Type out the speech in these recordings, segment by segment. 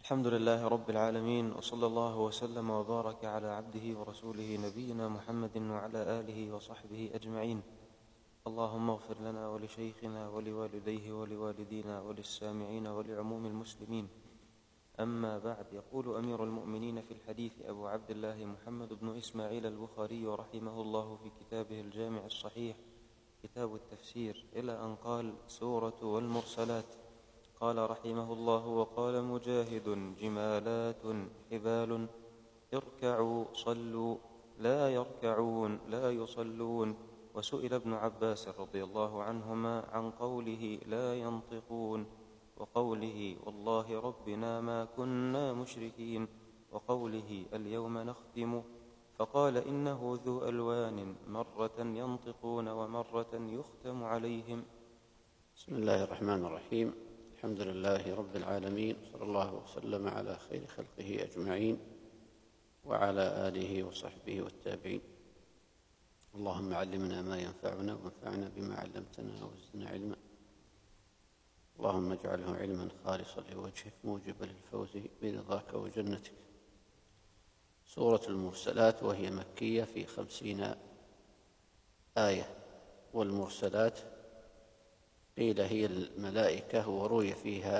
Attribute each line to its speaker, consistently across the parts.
Speaker 1: الحمد لله رب العالمين، وصلى الله وسلم وبارك على عبده ورسوله نبينا محمد وعلى آله وصحبه أجمعين. اللهم اغفر لنا ولشيخنا ولوالديه ولوالدينا وللسامعين ولعموم المسلمين. أما بعد، يقول أمير المؤمنين في الحديث أبو عبد الله محمد بن إسماعيل البخاري رحمه الله في كتابه الجامع الصحيح كتاب التفسير إلى أن قال: سورة والمرسلات. قال رحمه الله: وقال مجاهد: جمالات حبال، اركعوا صلوا لا يركعون لا يصلون. وسئل ابن عباس رضي الله عنهما عن قوله لا ينطقون، وقوله والله ربنا ما كنا مشركين، وقوله اليوم نختم، فقال إنه ذو ألوان، مرة ينطقون ومرة يختم عليهم.
Speaker 2: بسم الله الرحمن الرحيم. الحمد لله رب العالمين، صلى الله وسلم على خير خلقه أجمعين وعلى آله وصحبه والتابعين. اللهم علمنا ما ينفعنا وانفعنا بما علمتنا وزدنا علما. اللهم اجعله علما خالصا لوجهك موجبا للفوز برضاك وجنتك. سورة المرسلات، وهي مكية في 50 آية. والمرسلات قيل هي الملائكة، وروي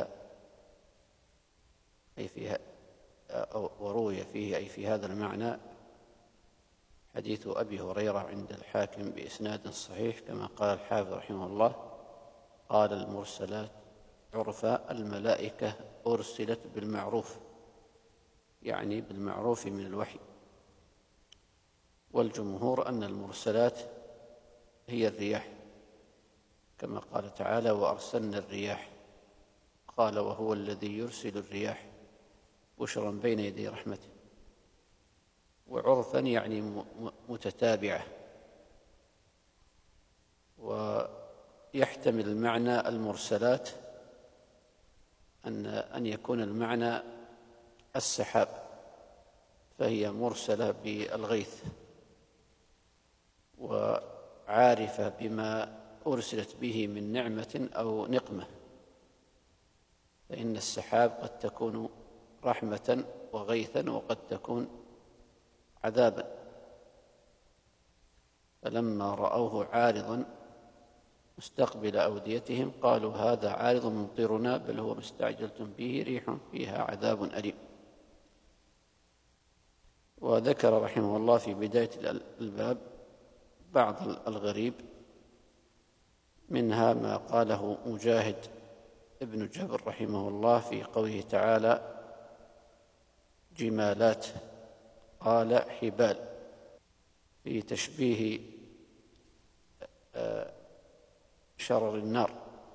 Speaker 2: فيه أي في هذا المعنى حديث أبي هريرة عند الحاكم بإسناد صحيح، كما قال الحافظ رحمه الله: قال المرسلات عرفا الملائكة أرسلت بالمعروف، يعني بالمعروف من الوحي. والجمهور أن المرسلات هي الرياح، كما قال تعالى: وأرسلنا الرياح. قال: وهو الذي يرسل الرياح بشرا بين يدي رحمته. وعرفا يعني متتابعة. ويحتمل المعنى المرسلات أن يكون المعنى السحاب، فهي مرسلة بالغيث وعارفة بما أرسلت به من نعمة أو نقمة، فإن السحاب قد تكون رحمة وغيثا، وقد تكون عذابا. فلما رأوه عارضا مستقبل أوديتهم قالوا هذا عارض ممطرنا بل هو ما استعجلتم به ريح فيها عذاب أليم. وذكر رحمه الله في بداية الباب بعض الغريب، منها ما قاله مجاهد ابن جبر رحمه الله في قوله تعالى جمالات، قال حبال، في تشبيه شرر النار،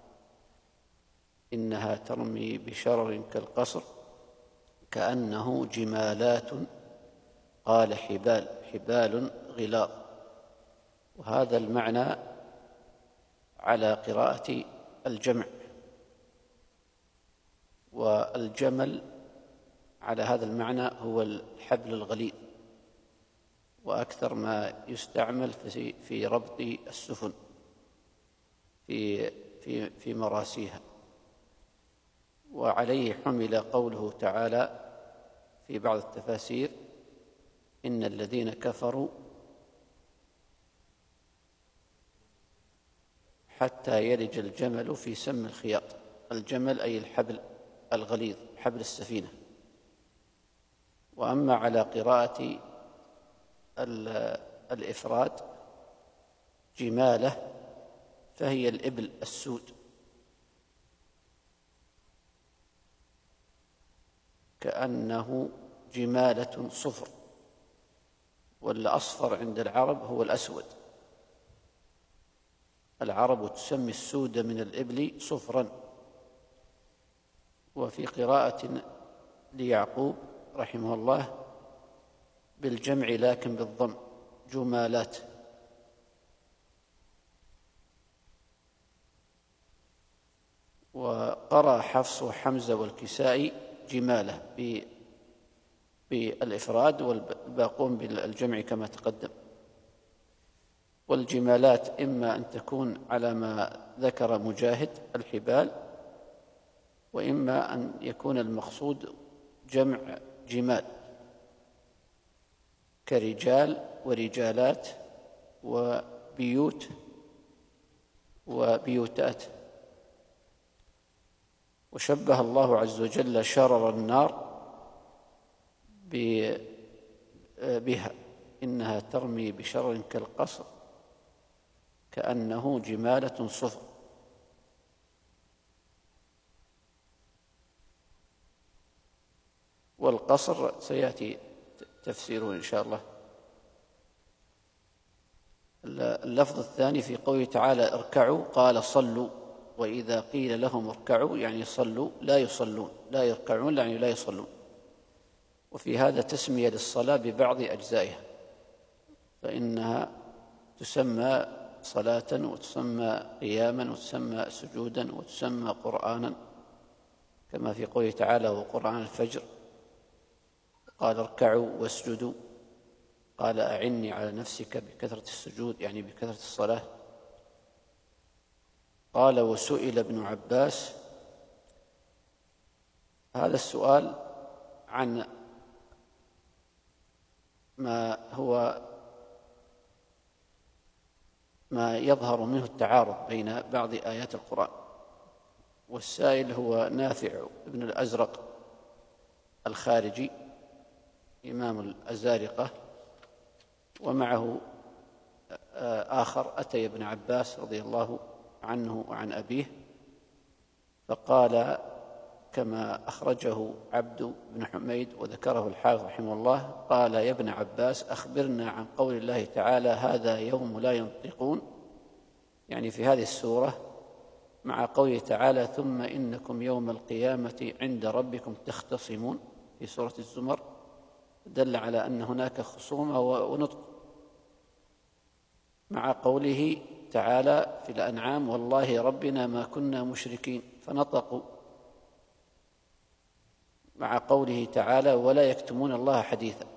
Speaker 2: إنها ترمي بشرر كالقصر كأنه جمالات، قال حبال، حبال غلاظ. وهذا المعنى على قراءة الجمع، والجمل على هذا المعنى هو الحبل الغليظ، وأكثر ما يستعمل في ربط السفن في مراسيها. وعليه حمل قوله تعالى في بعض التفاسير: إن الذين كفروا حتى يلج الجمل في سم الخياط. الجمل أي الحبل الغليظ، حبل السفينة. وأما على قراءة الإفراد جمالة فهي الإبل السود، كأنه جمالة صفر، والأصفر عند العرب هو الأسود. العرب تسمي السود من الإبل صفرا. وفي قراءة ليعقوب رحمه الله بالجمع لكن بالضم: جمالات. وقرأ حفص وحمزة والكسائي جمالة بالإفراد، والباقون بالجمع كما تقدم. والجمالات إما أن تكون على ما ذكر مجاهد الحبال، وإما أن يكون المقصود جمع جمال، كرجال ورجالات وبيوت وبيوتات. وشبه الله عز وجل شرر النار بها، إنها ترمي بشرر كالقصر كأنه جمالة صفر. والقصر سيأتي تفسيره إن شاء الله. اللفظ الثاني في قوله تعالى اركعوا قال صلوا، وإذا قيل لهم اركعوا يعني صلوا لا يصلون، لا يركعون يعني لا يصلون. وفي هذا تسمية للصلاة ببعض أجزائها، فإنها تسمى صلاة وتسمى قياما وتسمى سجودا وتسمى قرآنا، كما في قوله تعالى وقرآن الفجر قال اركعوا واسجدوا، قال أعني على نفسك بكثرة السجود يعني بكثرة الصلاة. قال وسئل ابن عباس، هذا السؤال عن ما يظهر منه التعارض بين بعض آيات القرآن. والسائل هو نافع بن الأزرق الخارجي إمام الأزارقة، ومعه آخر أتي ابن عباس رضي الله عنه وعن أبيه، فقال كما أخرجه عبد بن حميد وذكره الحافظ رحمه الله، قال يا ابن عباس أخبرنا عن قول الله تعالى هذا يوم لا ينطقون، يعني في هذه السورة، مع قوله تعالى ثم إنكم يوم القيامة عند ربكم تختصمون في سورة الزمر، دل على أن هناك خصومة ونطق، مع قوله تعالى في الأنعام والله ربنا ما كنا مشركين فنطقوا، مع قوله تعالى ولا يكتمون الله حديثا.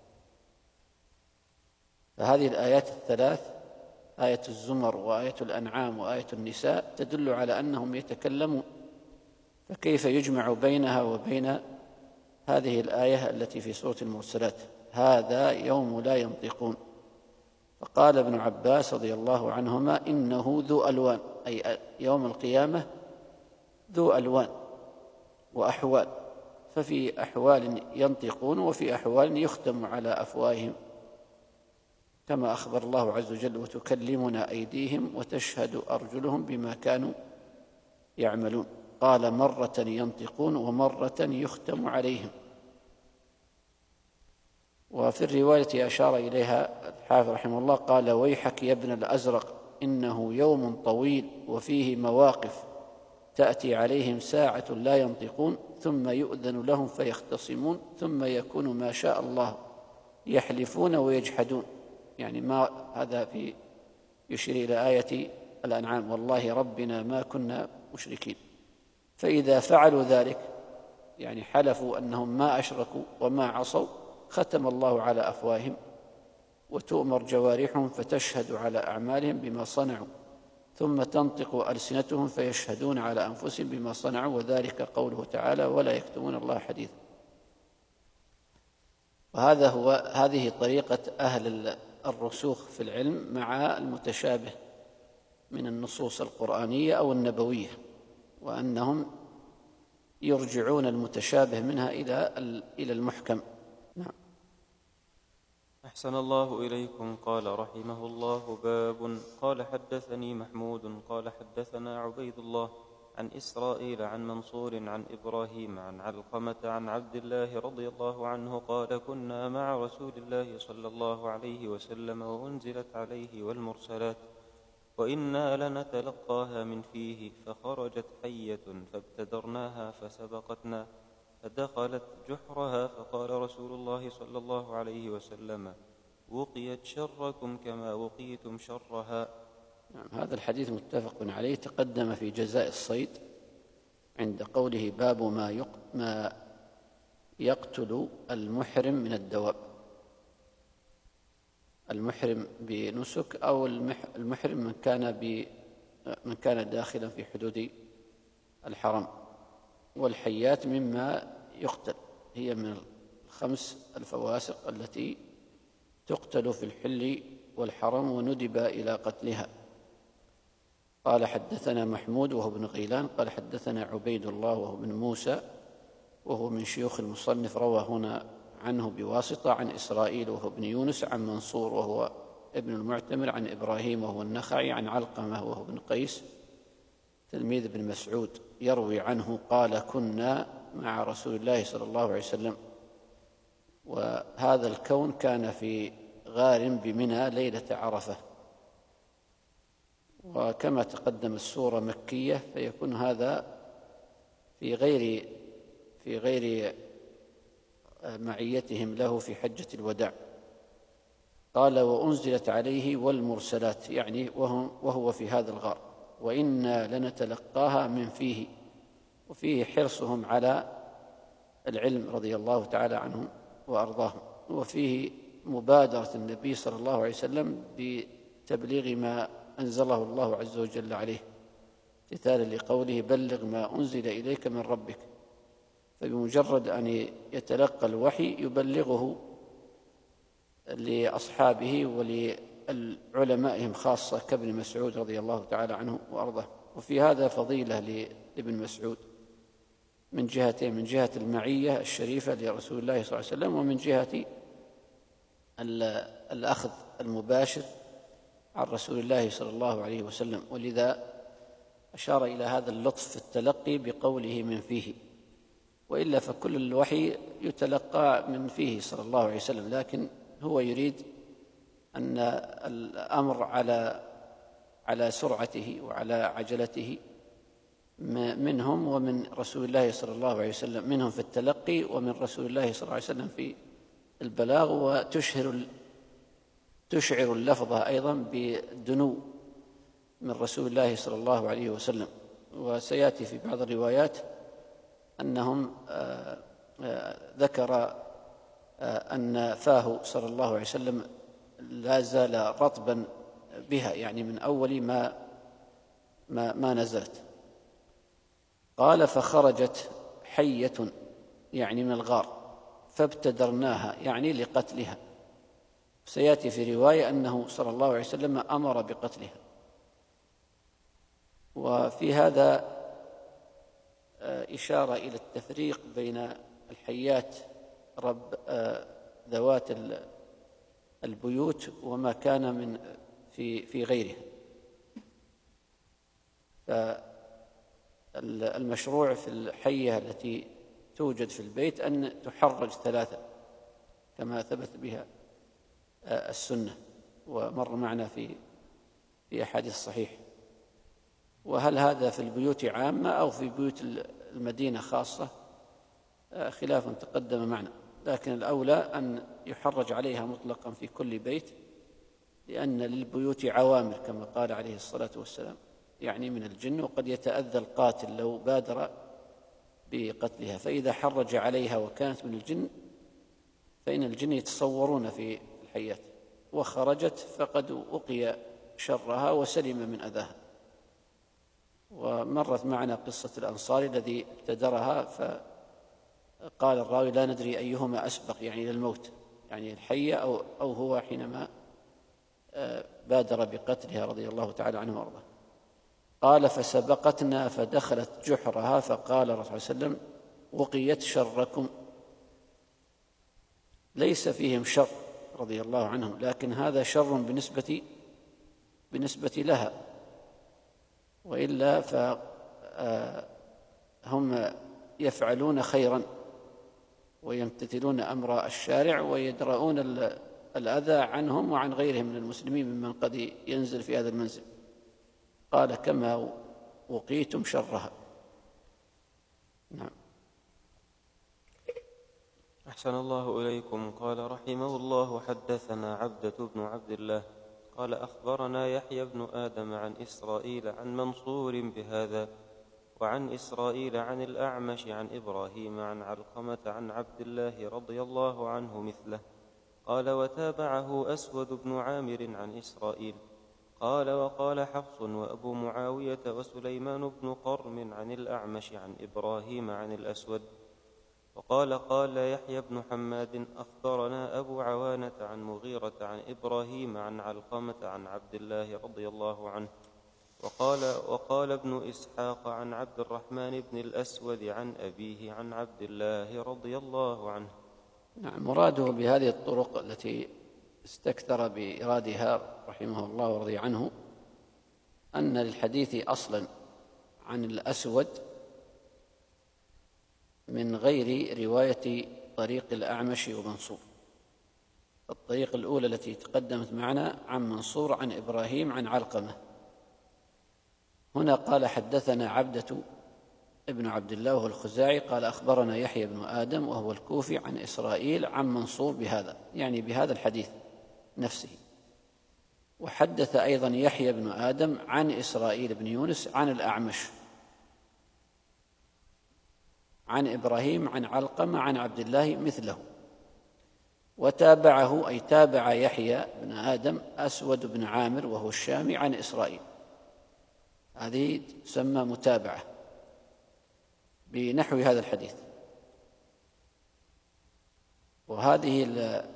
Speaker 2: فهذه الآيات الثلاث، آية الزمر وآية الأنعام وآية النساء، تدل على أنهم يتكلمون، فكيف يجمع بينها وبين هذه الآية التي في سورة المرسلات هذا يوم لا ينطقون؟ فقال ابن عباس رضي الله عنهما إنه ذو ألوان، أي يوم القيامة ذو ألوان وأحوال، ففي أحوال ينطقون وفي أحوال يختم على أفواههم، كما أخبر الله عز وجل وتكلمنا أيديهم وتشهد أرجلهم بما كانوا يعملون. قال مرة ينطقون ومرة يختم عليهم. وفي الرواية أشار إليها الحافظ رحمه الله قال ويحك يا ابن الأزرق إنه يوم طويل وفيه مواقف تأتي عليهم ساعة لا ينطقون ثم يؤذن لهم فيختصمون ثم يكون ما شاء الله يحلفون ويجحدون، يعني ما هذا في يشير إلى آية الأنعام والله ربنا ما كنا مشركين. فإذا فعلوا ذلك يعني حلفوا أنهم ما أشركوا وما عصوا، ختم الله على أفواههم وتؤمر جوارحهم فتشهد على أعمالهم بما صنعوا، ثم تنطق ألسنتهم فيشهدون على أنفسهم بما صنعوا، وذلك قوله تعالى ولا يكتمون الله حديثا. هذه طريقة أهل الرسوخ في العلم مع المتشابه من النصوص القرآنية أو النبوية، وأنهم يرجعون المتشابه منها إلى المحكم. نعم.
Speaker 1: أحسن الله إليكم. قال رحمه الله باب قال حدثني محمود قال حدثنا عبيد الله عن إسرائيل عن منصور عن إبراهيم عن علقمة عن عبد الله رضي الله عنه قال كنا مع رسول الله صلى الله عليه وسلم وأنزلت عليه والمرسلات وإنا لنتلقاها من فيه، فخرجت حية فابتدرناها فسبقتنا فدخلت جحرها، فقال رسول الله صلى الله عليه وسلم وقيت شركم كما وقيتم شرها.
Speaker 2: نعم. هذا الحديث متفق عليه، تقدم في جزاء الصيد عند قوله باب ما يقتل المحرم من الدواب، المحرم بنسك أو المحرم من كان داخلا في حدود الحرم، والحيات مما يقتل هي من الخمس الفواسق التي تقتل في الحل والحرم وندب إلى قتلها. قال حدثنا محمود وهو ابن غيلان قال حدثنا عبيد الله وهو ابن موسى وهو من شيوخ المصنف، روى هنا عنه بواسطة عن إسرائيل وهو ابن يونس عن منصور وهو ابن المعتمر عن إبراهيم وهو النخعي عن علقمة وهو ابن قيس تلميذ ابن مسعود يروي عنه قال كنا مع رسول الله صلى الله عليه وسلم، وهذا الكون كان في غار بمنى ليلة عرفة. وكما تقدم السورة مكية فيكون هذا في غير معيتهم له في حجة الوداع. قال وأنزلت عليه والمرسلات، يعني وهو في هذا الغار، وإنا لنتلقاها من فيه، وفيه حرصهم على العلم رضي الله تعالى عنهم وأرضاهم، وفيه مبادرة النبي صلى الله عليه وسلم بتبليغ ما أنزله الله عز وجل عليه امتثالا لقوله بلغ ما أنزل إليك من ربك، فبمجرد أن يتلقى الوحي يبلغه لأصحابه ولعلمائهم خاصة كابن مسعود رضي الله تعالى عنه وأرضاه. وفي هذا فضيلة لابن مسعود من جهتين، من جهة المعية الشريفة لرسول الله صلى الله عليه وسلم، ومن جهة الأخذ المباشر عن رسول الله صلى الله عليه وسلم، ولذا أشار إلى هذا اللطف في التلقي بقوله من فيه، وإلا فكل الوحي يتلقى من فيه صلى الله عليه وسلم، لكن هو يريد أن الأمر على سرعته وعلى عجلته منهم ومن رسول الله صلى الله عليه وسلم، منهم في التلقي ومن رسول الله صلى الله عليه وسلم في البلاغ، وتشعر اللفظة أيضا بالدنو من رسول الله صلى الله عليه وسلم. وسيأتي في بعض الروايات أنهم ذكر أن فاه صلى الله عليه وسلم لا زال رطبا بها، يعني من أول ما نزلت. قال فخرجت حية يعني من الغار فابتدرناها يعني لقتلها. سيأتي في رواية أنه صلى الله عليه وسلم أمر بقتلها. وفي هذا إشارة إلى التفريق بين الحيات ذوات البيوت وما كان من في غيرها. فالمشروع في الحية التي توجد في البيت أن تحرج 3 كما ثبت بها السنة ومر معنا في أحاديث الصحيح. وهل هذا في البيوت عامة أو في بيوت المدينة خاصة خلاف تقدم معنا، لكن الأولى أن يحرج عليها مطلقا في كل بيت، لأن للبيوت عوامل كما قال عليه الصلاة والسلام، يعني من الجن، وقد يتأذى القاتل لو بادر بقتلها، فإذا حرج عليها وكانت من الجن فإن الجن يتصورون في الحيات، وخرجت فقد وقي شرها وسلم من أذاها. ومرت معنا قصة الأنصاري الذي ابتدرها، فقال الراوي لا ندري أيهما أسبق يعني إلى الموت، يعني الحية أو هو حينما بادر بقتلها رضي الله تعالى عنه وارضاه. قال فسبقتنا فدخلت جحرها فقال الرسول صلى الله عليه وسلم وقيت شركم، ليس فيهم شر رضي الله عنهم، لكن هذا شر بالنسبة لها، وإلا فهم يفعلون خيرا ويمتثلون أمر الشارع ويدرؤون الأذى عنهم وعن غيرهم من المسلمين ممن قد ينزل في هذا المنزل. قال كما وقيتم شرها. نعم.
Speaker 1: أحسن الله إليكم. قال رحمه الله حدثنا عبدة بن عبد الله قال أخبرنا يحيى بن آدم عن إسرائيل عن منصور بهذا، وعن إسرائيل عن الأعمش عن إبراهيم عن علقمة عن عبد الله رضي الله عنه مثله. قال وتابعه أسود بن عامر عن إسرائيل قال وقال حفص وأبو معاوية وسليمان بن قرم عن الأعمش عن إبراهيم عن الأسود قال يحيى بن حماد أخبرنا أبو عوانة عن مغيرة عن إبراهيم عن علقمة عن عبد الله رضي الله عنه. وقال ابن إسحاق عن عبد الرحمن بن الأسود عن أبيه عن عبد الله رضي الله عنه.
Speaker 2: نعم، مراده بهذه الطرق التي استكثر بإرادها رحمه الله ورضي عنه أن للحديث أصلا عن الأسود من غير رواية طريق الأعمش ومنصور. الطريق الأولى التي تقدمت معنا عن منصور عن إبراهيم عن علقمة. هنا قال حدثنا عبدة ابن عبد الله وهو الخزاعي قال أخبرنا يحيى بن آدم وهو الكوفي عن إسرائيل عن منصور بهذا، يعني بهذا الحديث نفسه. وحدث أيضا يحيى بن آدم عن إسرائيل بن يونس عن الأعمش عن إبراهيم عن علقمة عن عبد الله مثله. وتابعه أي تابع يحيى بن آدم أسود بن عامر وهو الشامي عن إسرائيل. هذه تسمى متابعة بنحو هذا الحديث. وهذه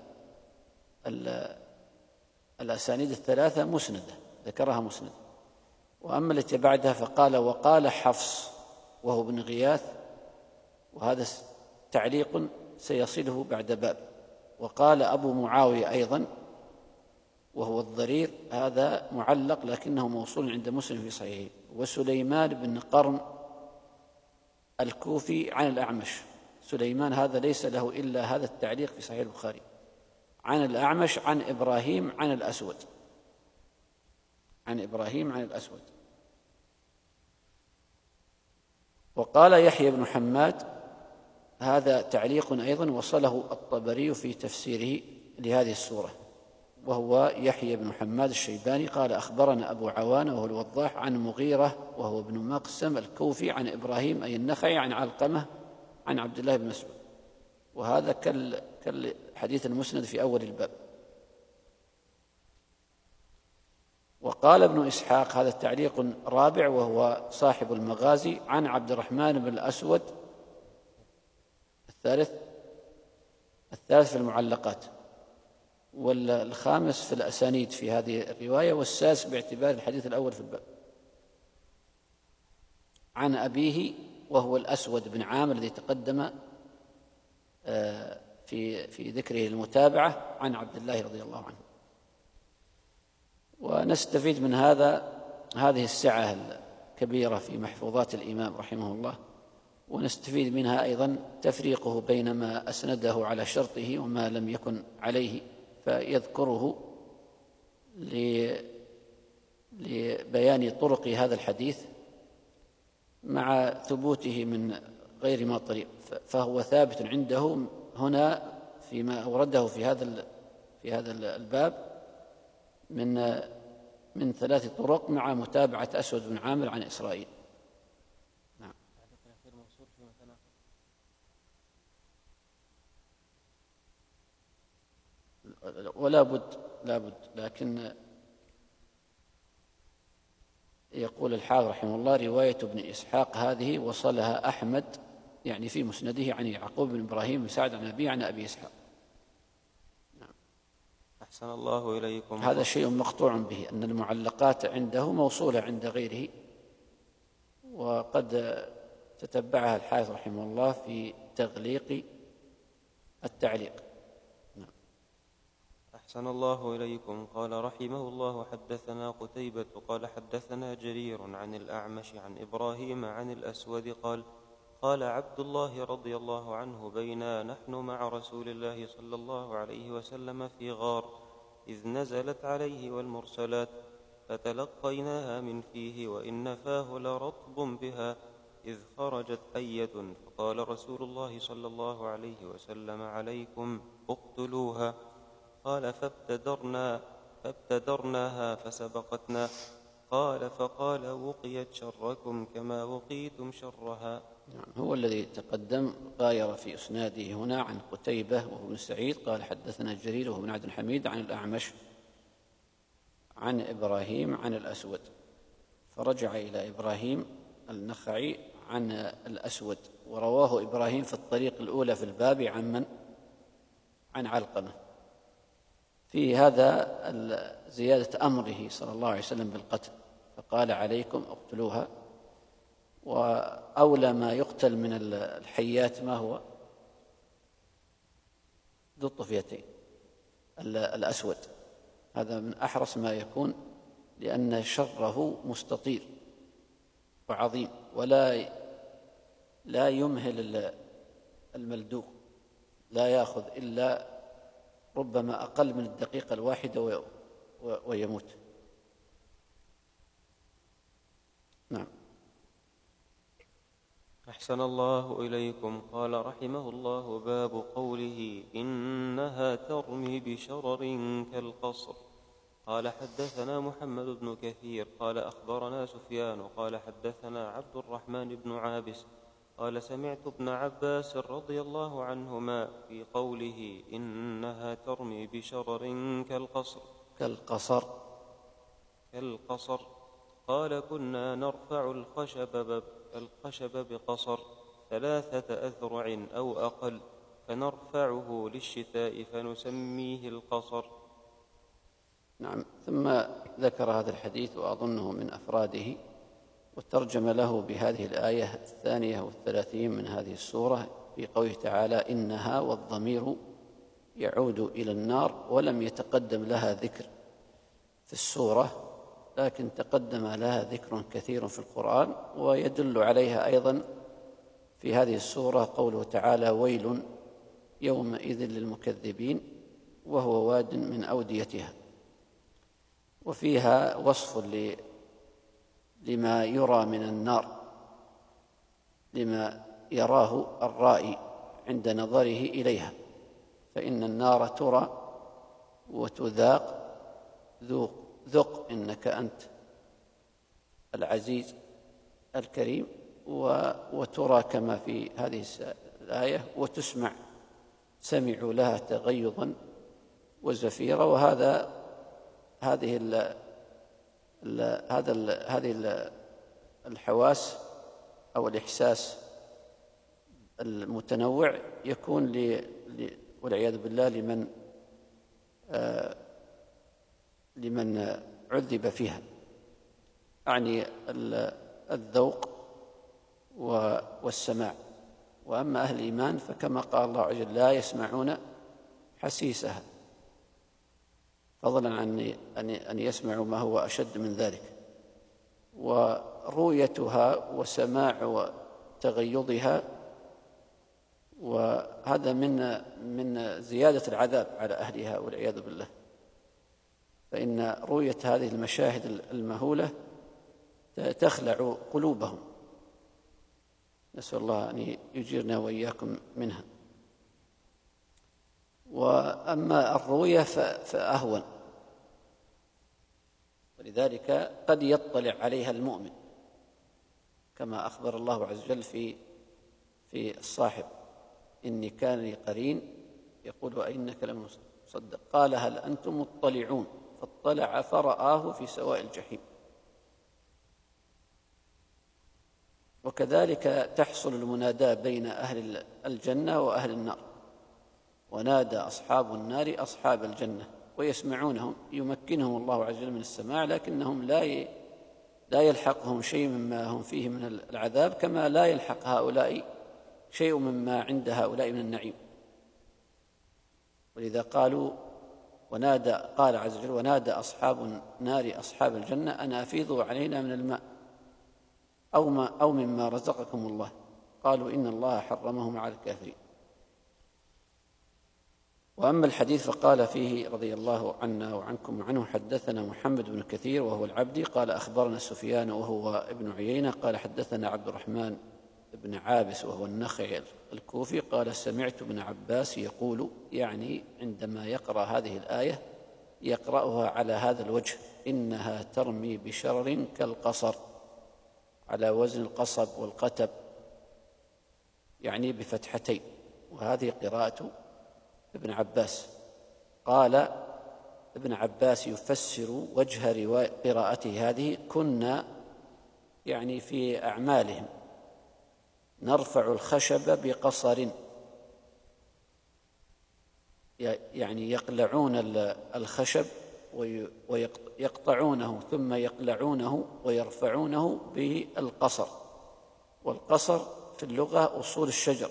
Speaker 2: الأسانيد الثلاثة مسندة، ذكرها مسند. وأما التي بعدها فقال وقال حفص وهو ابن غياث، وهذا تعليق سيصله بعد باب. وقال أبو معاوية أيضا وهو الضرير، هذا معلق لكنه موصول عند مسلم في صحيحه. وسليمان بن قرن الكوفي عن الأعمش. سليمان هذا ليس له إلا هذا التعليق في صحيح البخاري. عن الأعمش عن إبراهيم عن الأسود. عن إبراهيم عن الأسود. وقال يحيى بن حماد، هذا تعليق أيضا وصله الطبري في تفسيره لهذه السورة، وهو يحيى بن حماد الشيباني قال أخبرنا أبو عوانة وهو الوضاح عن مغيرة وهو ابن مقسم الكوفي عن إبراهيم أي النخعي عن علقمة عن عبد الله بن مسعود. وهذا كالحديث المسند في أول الباب. وقال ابن إسحاق، هذا التعليق رابع وهو صاحب المغازي، عن عبد الرحمن بن الأسود الثالث في المعلقات، والخامس في الأسانيد في هذه الرواية، والسادس باعتبار الحديث الأول في الباب. عن أبيه وهو الأسود بن عامر الذي تقدم في ذكره المتابعة عن عبد الله رضي الله عنه. ونستفيد من هذه السعة الكبيرة في محفوظات الإمام رحمه الله، ونستفيد منها أيضا تفريقه بين ما أسنده على شرطه وما لم يكن عليه، فيذكره لبيان طرق هذا الحديث مع ثبوته من غير ما طريق، فهو ثابت عنده هنا فيما أورده في هذا الباب من 3 طرق مع متابعة أسود بن عامر عن إسرائيل. نعم. ولا بد، لكن يقول الحافظ رحمه الله رواية ابن إسحاق هذه وصلها أحمد يعني في مسنده عن يعقوب بن إبراهيم بن سعد عن أبي عن أبي إسحاق. نعم.
Speaker 1: أحسن الله إليكم.
Speaker 2: هذا شيء مقطوع به، أن المعلقات عنده موصولة عند غيره، وقد تتبعها الحافظ رحمه الله في تغليق التعليق. نعم.
Speaker 1: أحسن الله إليكم. قال رحمه الله حدثنا قتيبة قال حدثنا جرير عن الأعمش عن إبراهيم عن الأسود قال عبد الله رضي الله عنه بينا نحن مع رسول الله صلى الله عليه وسلم في غار إذ نزلت عليه والمرسلات فتلقيناها من فيه وإن فاه لرطب بها إذ خرجت حية فقال رسول الله صلى الله عليه وسلم عليكم اقتلوها. قال فابتدرناها فسبقتنا. فقال وقيت شركم كما وقيتم شرها.
Speaker 2: هو الذي تقدم غاير في إسناده هنا عن قتيبة وهو ابن سعيد قال حدثنا جرير وهو بن عبد الحميد عن الأعمش عن إبراهيم عن الأسود، فرجع إلى إبراهيم النخعي عن الأسود، ورواه إبراهيم في الطريق الأولى في الباب عن من؟ عن علقمة. في هذا زيادة أمره صلى الله عليه وسلم بالقتل، فقال عليكم اقتلوها. وأولى ما يقتل من الحيات ما هو؟ ذو الطفيتين الأسود، هذا من أحرص ما يكون، لأن شره مستطير وعظيم، لا يمهل الملدوغ، لا يأخذ إلا ربما أقل من الدقيقة الواحدة ويموت. نعم.
Speaker 1: أحسن الله إليكم. قال رحمه الله: باب قوله إنها ترمي بشرر كالقصر. قال حدثنا محمد بن كثير قال أخبرنا سفيان قال حدثنا عبد الرحمن بن عابس قال سمعت ابن عباس رضي الله عنهما في قوله إنها ترمي بشرر
Speaker 2: كالقصر.
Speaker 1: قال كنا نرفع الخشب بقصر 3 أذرع أو أقل، فنرفعه للشتاء فنسميه القصر.
Speaker 2: نعم. ثم ذكر هذا الحديث وأظنه من أفراده، وترجم له بهذه الآية 32 من هذه السورة في قوله تعالى إنها، والضمير يعود إلى النار، ولم يتقدم لها ذكر في السورة، لكن تقدم لها ذكر كثير في القرآن. ويدل عليها أيضا في هذه السورة قوله تعالى ويل يومئذ للمكذبين، وهو واد من أوديتها. وفيها وصف لما يرى من النار، لما يراه الرائي عند نظره إليها، فإن النار ترى وتذاق، ذق إنك أنت العزيز الكريم، وترى كما في هذه الآية، وتسمع، سمعوا لها تغيظا وزفيرا. هذه الحواس أو الإحساس المتنوع يكون والعياذ بالله لمن عذب فيها، أعني الذوق والسماع. وأما أهل الإيمان فكما قال الله عز وجل لا يسمعون حسيسها، فضلا عن أن يسمعوا ما هو أشد من ذلك. ورؤيتها وسماع تغيضها، وهذا من زيادة العذاب على أهلها والعياذ بالله، فإن رؤية هذه المشاهد المهولة تخلع قلوبهم، نسأل الله أن يجيرنا وإياكم منها. وأما الرؤية فأهون، ولذلك قد يطلع عليها المؤمن، كما أخبر الله عز وجل في الصاحب إني كان لي قرين يقول أئنك لمصدق، قال هل أنتم مطلعون، فاطلع فرآه في سواء الجحيم. وكذلك تحصل المناداة بين أهل الجنة وأهل النار، ونادى أصحاب النار أصحاب الجنة، ويسمعونهم، يمكنهم الله عز وجل من السماع، لكنهم لا يلحقهم شيء مما هم فيه من العذاب، كما لا يلحق هؤلاء شيء مما عند هؤلاء من النعيم. ولذا قال عز وجل ونادى أصحاب النار أصحاب الجنة أن أفيضوا علينا من الماء أو مما رزقكم الله، قالوا إن الله حرمهم على الكافرين. وأما الحديث فقال فيه رضي الله عنا وعنكم وعنه حدثنا محمد بن كثير وهو العبدي قال أخبرنا سفيان وهو ابن عيينة قال حدثنا عبد الرحمن بن عابس وهو النخعي الكوفي قال سمعت ابن عباس يقول، يعني عندما يقرأ هذه الآية يقرأها على هذا الوجه، إنها ترمي بشرر كالقصر، على وزن القصب والقتب، يعني بفتحتين، وهذه قراءة ابن عباس. قال ابن عباس يفسر وجه قراءته هذه كنا، يعني في أعمالهم، نرفع الخشب بقصر، يعني يقلعون الخشب ويقطعونه ثم يقلعونه ويرفعونه بالقصر. والقصر في اللغة أصول الشجر،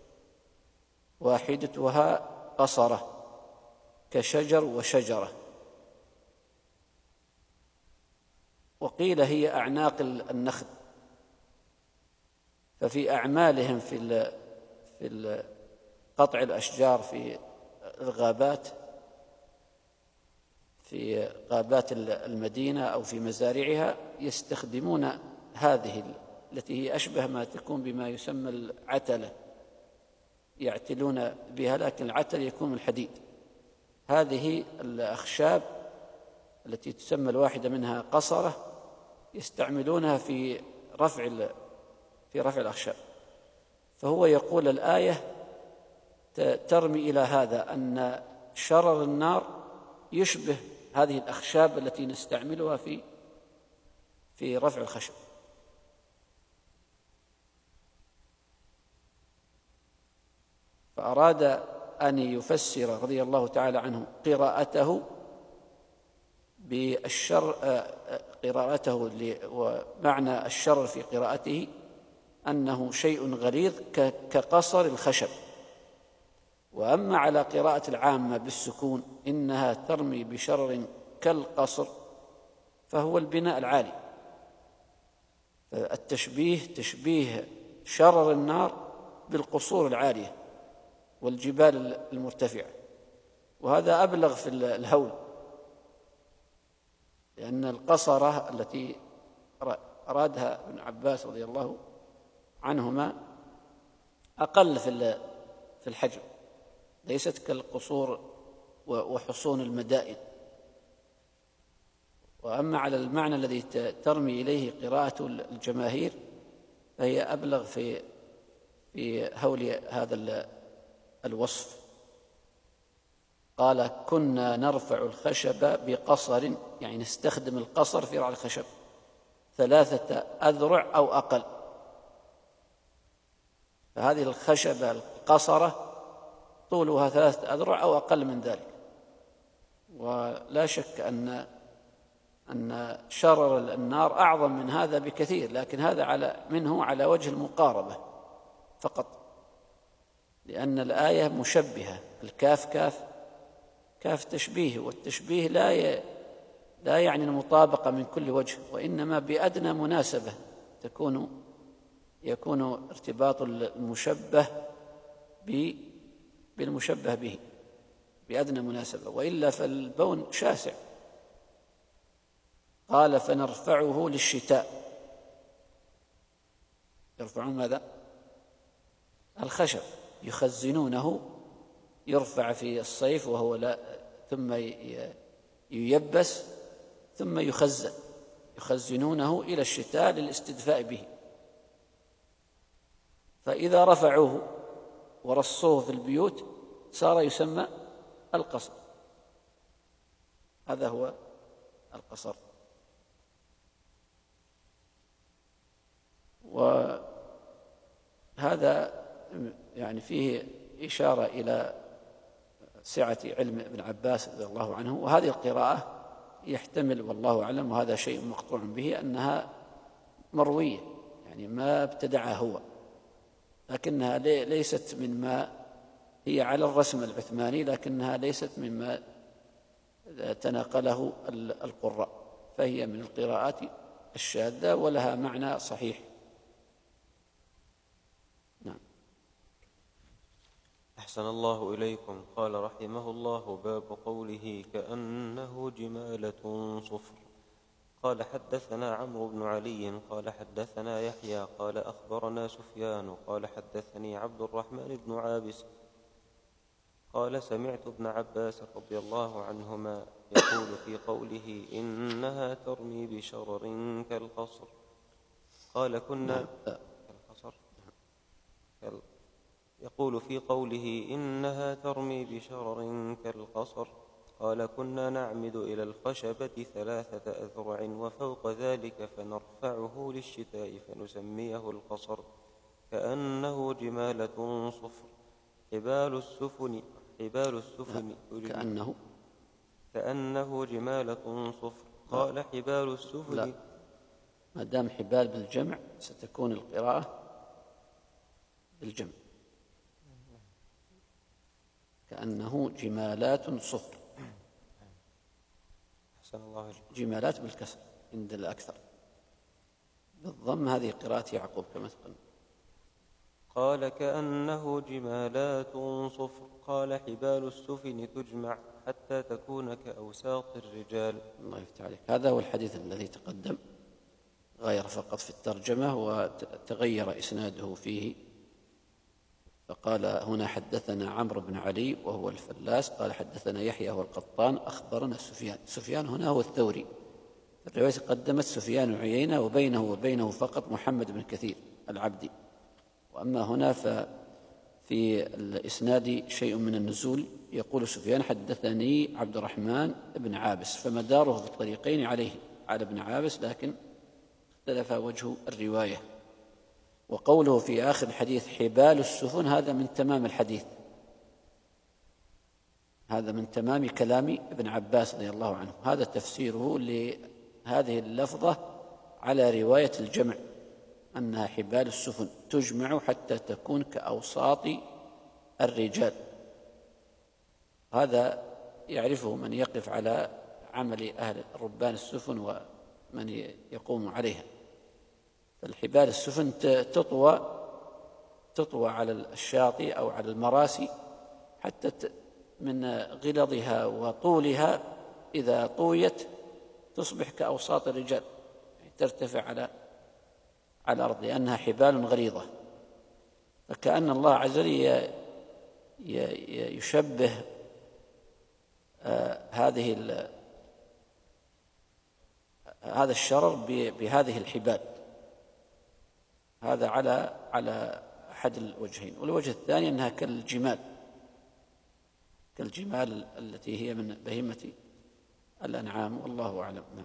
Speaker 2: واحدتها قصرة كشجر وشجرة. وقيل هي أعناق النخل. ففي أعمالهم في قطع الأشجار في الغابات، في غابات المدينة أو في مزارعها، يستخدمون هذه التي هي أشبه ما تكون بما يسمى العتلة، يعتلون بها، لكن العتل يكون من الحديد. هذه الأخشاب التي تسمى الواحدة منها قصرة يستعملونها في رفع الأخشاب. فهو يقول الآية ترمي إلى هذا، أن شرر النار يشبه هذه الأخشاب التي نستعملها في رفع الخشب. فأراد أن يفسر رضي الله تعالى عنه قراءته ومعنى الشرر في قراءته أنه شيء غليظ كقصر الخشب. وأما على قراءة العامة بالسكون إنها ترمي بشرر كالقصر، فهو البناء العالي. التشبيه تشبيه شرر النار بالقصور العالية والجبال المرتفعة، وهذا أبلغ في الهول، لأن القصرة التي أرادها ابن عباس رضي الله عنهما أقل في الحجم، ليست كالقصور وحصون المدائن. وأما على المعنى الذي ترمي إليه قراءة الجماهير فهي أبلغ في هول هذا الوصف. قال كنا نرفع الخشب بقصر، يعني نستخدم القصر في رفع الخشب 3 أذرع أو أقل. فهذه الخشبة القصرة طولها 3 أذرع أو أقل من ذلك. ولا شك أن شرر النار أعظم من هذا بكثير، لكن هذا منه على وجه المقاربة فقط، لأن الآية مشبهة. الكاف كاف تشبيه، والتشبيه لا يعني المطابقة من كل وجه، وإنما بأدنى مناسبة يكون ارتباط المشبه بالمشبه به بأدنى مناسبة، وإلا فالبون شاسع. قال فنرفعه للشتاء. يرفعون ماذا؟ الخشب، يخزنونه، يرفع في الصيف وهو ثم ييبس ثم يخزنونه إلى الشتاء للاستدفاء به. فإذا رفعوه ورصوه في البيوت صار يسمى القصر. هذا هو القصر. وهذا يعني فيه إشارة إلى سعة علم ابن عباس رضي الله عنه. وهذه القراءة يحتمل والله أعلم، وهذا شيء مقطوع به، أنها مروية، يعني ما ابتدعها هو، لكنها ليست مما هي على الرسم العثماني، لكنها ليست مما تناقله القراء، فهي من القراءات الشاذة ولها معنى صحيح. نعم.
Speaker 1: أحسن الله إليكم. قال رحمه الله: باب قوله كأنه جمالة صفر. قال حدثنا عمرو بن علي قال حدثنا يحيى قال أخبرنا سفيان قال حدثني عبد الرحمن بن عابس قال سمعت ابن عباس رضي الله عنهما يقول في قوله إنها ترمي بشرر كالقصر. قال كنا يقول في قوله إنها ترمي بشرر كالقصر. قال كنا نعمد إلى الخشبة 3 أذرع وفوق ذلك فنرفعه للشتاء فنسميه القصر. كأنه جمالة صفر حبال السفن كأنه جمالة صفر قال حبال السفن.
Speaker 2: لا، ما دام حبال بالجمع ستكون القراءة بالجمع، كأنه جمالات صفر.
Speaker 1: أحسن الله عليك.
Speaker 2: جمالات بالكسر عند الأكثر، بالضم هذه قراءة يعقوب كما تقول.
Speaker 1: قال كأنه جمالات صفر قال حبال السفن تجمع حتى تكون كأوساط الرجال.
Speaker 2: الله يفتح عليك. هذا هو الحديث الذي تقدم، غير فقط في الترجمة وتغير إسناده فيه، فقال هنا حدثنا عمرو بن علي وهو الفلاس قال حدثنا يحيى هو القطان أخبرنا سفيان هنا هو الثوري. الرواية قدمت سفيان عيينة وبينه فقط محمد بن كثير العبدي، وأما هنا ففي الإسناد شيء من النزول. يقول سفيان حدثني عبد الرحمن بن عابس، فمداره في الطريقين عليه على ابن عابس، لكن اختلف وجه الرواية. وقوله في آخر الحديث حبال السفن هذا من تمام الحديث، هذا من تمام كلام ابن عباس رضي الله عنه. هذا تفسيره لهذه اللفظة على رواية الجمع، أنها حبال السفن تجمع حتى تكون كأوساط الرجال. هذا يعرفه من يقف على عمل أهل ربان السفن ومن يقوم عليها. فالحبال السفن تطوى على الشاطئ أو على المراسي حتى من غلظها وطولها إذا طويت تصبح كأوساط الرجال، ترتفع على الأرض لأنها حبال غليظة. فكأن الله عز وجل يشبه هذا الشرر بهذه الحبال. هذا على أحد الوجهين. والوجه الثاني أنها كالجمال التي هي من بهيمة الأنعام، والله أعلم. نعم.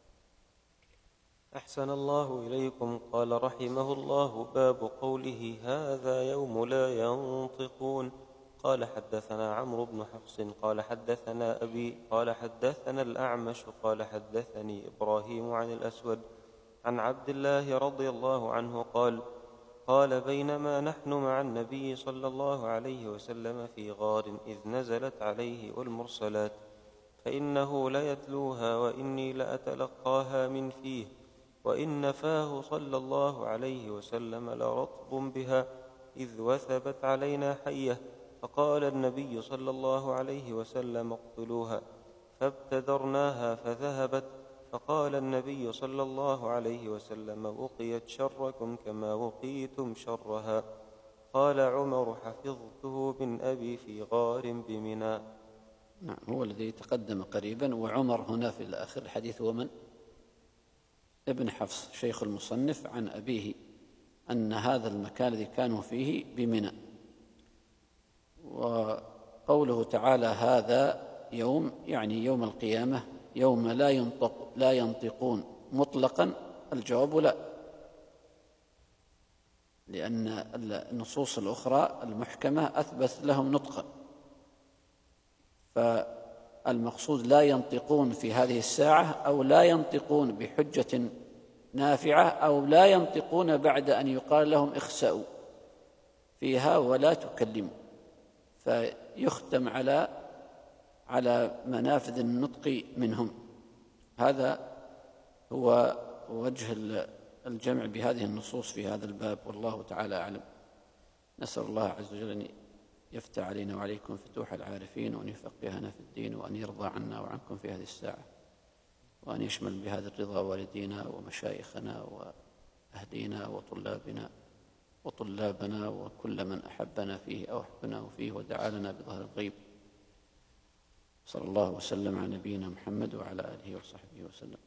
Speaker 1: أحسن الله إليكم. قال رحمه الله: باب قوله هذا يوم لا ينطقون. قال حدثنا عمرو بن حفص قال حدثنا أبي قال حدثنا الأعمش قال حدثني إبراهيم عن الأسود عن عبد الله رضي الله عنه قال بينما نحن مع النبي صلى الله عليه وسلم في غار إذ نزلت عليه والمرسلات فإنه ليتلوها وإني لأتلقاها من فيه وإن فاه صلى الله عليه وسلم لرطب بها إذ وثبت علينا حية فقال النبي صلى الله عليه وسلم اقتلوها فابتدرناها فذهبت فقال النبي صلى الله عليه وسلم وقيت شركم كما وقيتم شرها. قال عمر حفظته من أبي في غار بمنى.
Speaker 2: نعم، هو الذي تقدم قريبا. وعمر هنا في الآخر الحديث هو من؟ ابن حفص شيخ المصنف عن أبيه أن هذا المكان الذي كانوا فيه بمنى. وقوله تعالى هذا يوم يعني يوم القيامة، يوم لا ينطقون مطلقا. الجواب لا، لأن النصوص الأخرى المحكمة أثبت لهم نطقا، فالمقصود لا ينطقون في هذه الساعة أو لا ينطقون بحجة نافعة أو لا ينطقون بعد أن يقال لهم اخسأوا فيها ولا تكلموا، فيختم على منافذ النطق منهم. هذا هو وجه الجمع بهذه النصوص في هذا الباب، والله تعالى أعلم. نسأل الله عز وجل أن يفتح علينا وعليكم فتوح العارفين، وأن يفقهنا في الدين، وأن يرضى عنا وعنكم في هذه الساعة، وأن يشمل بهذا الرضا والدينا ومشايخنا وأهلينا وطلابنا وكل من أحبنا فيه أو أحبناه فيه ودعا لنا بظهر الغيب. صلى الله وسلم على نبينا محمد وعلى آله وصحبه وسلم.